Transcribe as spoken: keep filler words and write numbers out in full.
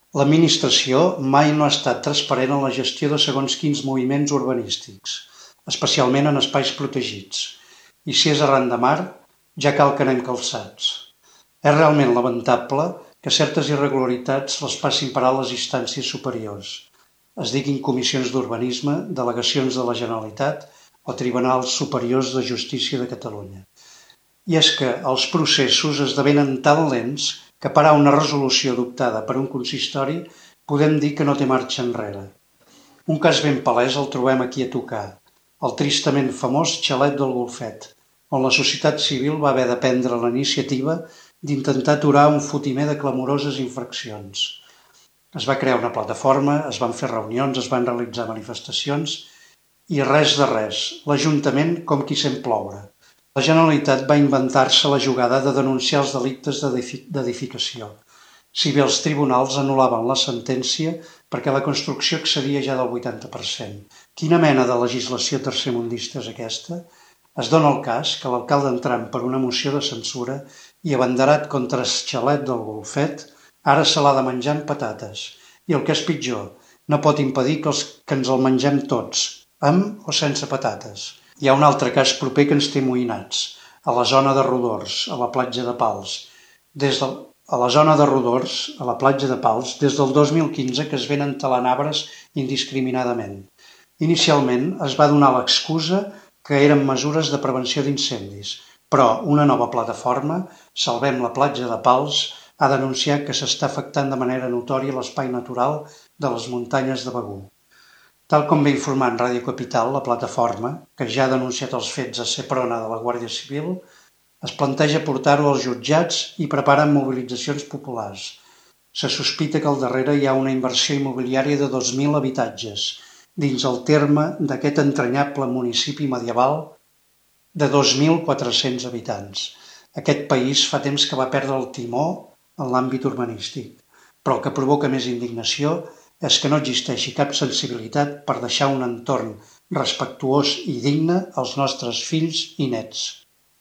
L'Administració mai no ha estat transparent en la gestió de segons quins moviments urbanístics, especialment en espais protegits, i si és arran de mar, ja cal que anem calçats. És realment lamentable que certes irregularitats les passin per alt les instàncies superiors, es diguin comissions d'urbanisme, delegacions de la Generalitat o tribunals superiors de justícia de Catalunya. I és que els processos esdevenen tan lents que parar una resolució adoptada per un consistori podem dir que no té marxa enrere. Un cas ben palès el trobem aquí a tocar, el tristament famós xalet del Golfet, on la societat civil va haver de prendre la iniciativa d'intentar aturar un fotimer de clamoroses infraccions. Es va crear una plataforma, es van fer reunions, es van realitzar manifestacions i res de res, l'Ajuntament com qui sent ploure. La Generalitat va inventar-se la jugada de denunciar els delictes d'edificació, si bé els tribunals anul·laven la sentència perquè la construcció excedia ja del vuitanta per cent. Quina mena de legislació tercermundista és aquesta? Es dona el cas que l'alcalde entrant per una moció de censura i abanderat contra el xalet del Golfet, ara se l'ha de menjar amb patates. I el que és pitjor, no pot impedir que, els, que ens el mengem tots, amb o sense patates. Hi ha un altre cas proper que ens té amoïnats, a la zona de Rodors, a la platja de Pals. Des de, a la zona de Rodors, a la platja de Pals, des del dos mil quinze que es venen talant arbres indiscriminadament. Inicialment es va donar l'excusa que eren mesures de prevenció d'incendis, però una nova plataforma, Salvem la platja de Pals, ha denunciat que s'està afectant de manera notòria l'espai natural de les muntanyes de Begur. Tal com va informar en Ràdio Capital, la plataforma, que ja ha denunciat els fets a Seprona de la Guàrdia Civil, es planteja portar-ho als jutjats i preparen mobilitzacions populars. Se sospita que al darrere hi ha una inversió immobiliària de dos mil habitatges, dins el terme d'aquest entranyable municipi medieval de dos mil quatre-cents habitants. Aquest país fa temps que va perdre el timó en l'àmbit urbanístic, però el que provoca més indignació és que no existeixi cap sensibilitat per deixar un entorn respectuós i digne als nostres fills i nets.